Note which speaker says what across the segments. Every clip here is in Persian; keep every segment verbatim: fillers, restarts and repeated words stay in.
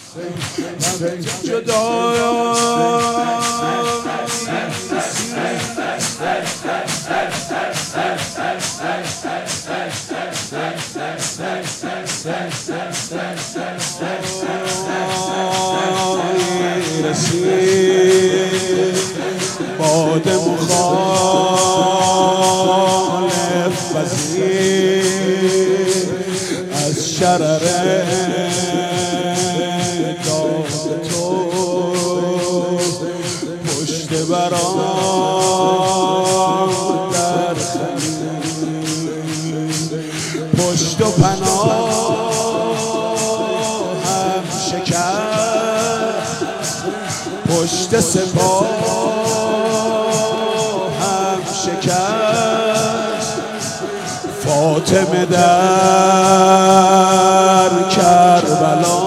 Speaker 1: باد مخالف وزیر از شرر داد تو پشت برام در پشت و پناه هم شکست پشت سپاه هم شکست فاطمه در کربلا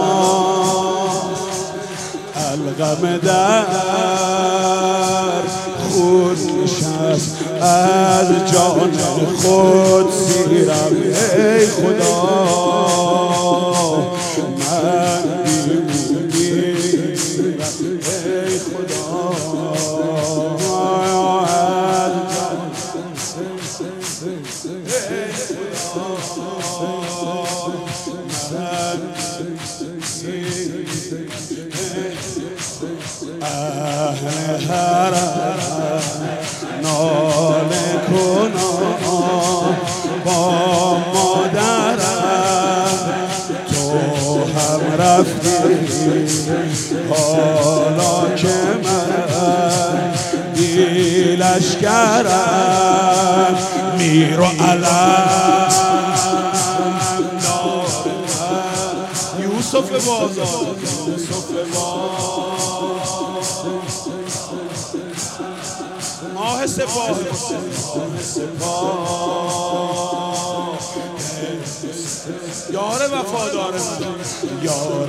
Speaker 1: القم در خون نشست از جان خود سیرم ای خدا من بیمونیرم ای خدا اهل حرم ناله کنان با مادرم تو هم رفتی حالا که من بی لشکرم میر و علم یوسف بازار یوسف ماه سپاه ماه سپاه یار وفادار من یار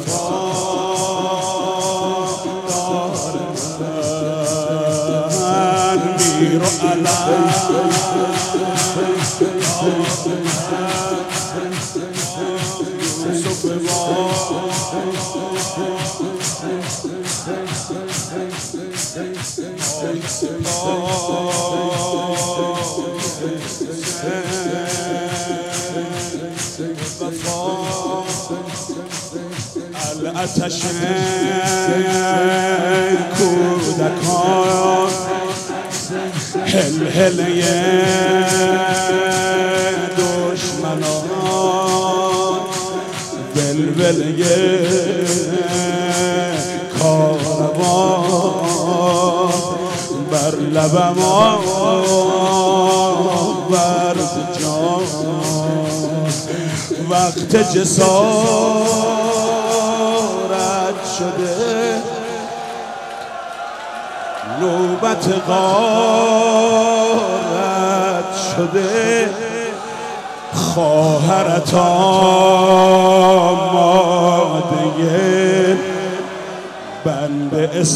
Speaker 1: وفادار من میر و علم یوسف الاتش کودکان هل هله دشمنان ولوله کاروان بر لبم آورد جان وقت جسارت شده نوبت غارت شده خواهرت آماده بند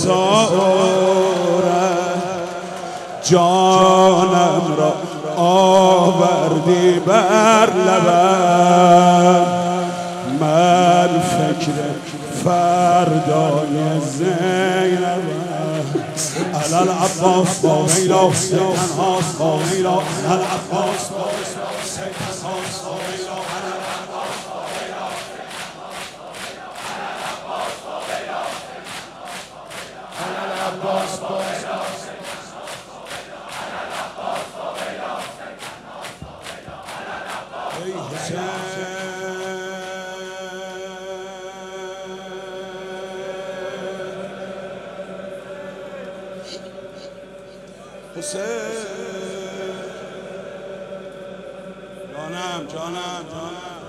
Speaker 1: اسارت جانم را آوردی بر لبم من فکر فردای زینبم علال عباس با غیلا تنهاس با غیلا علال عباس با تنهاس با غیلا علال عباس با غیلا علال عباس با غیلا ای حسین جانم جانم جانم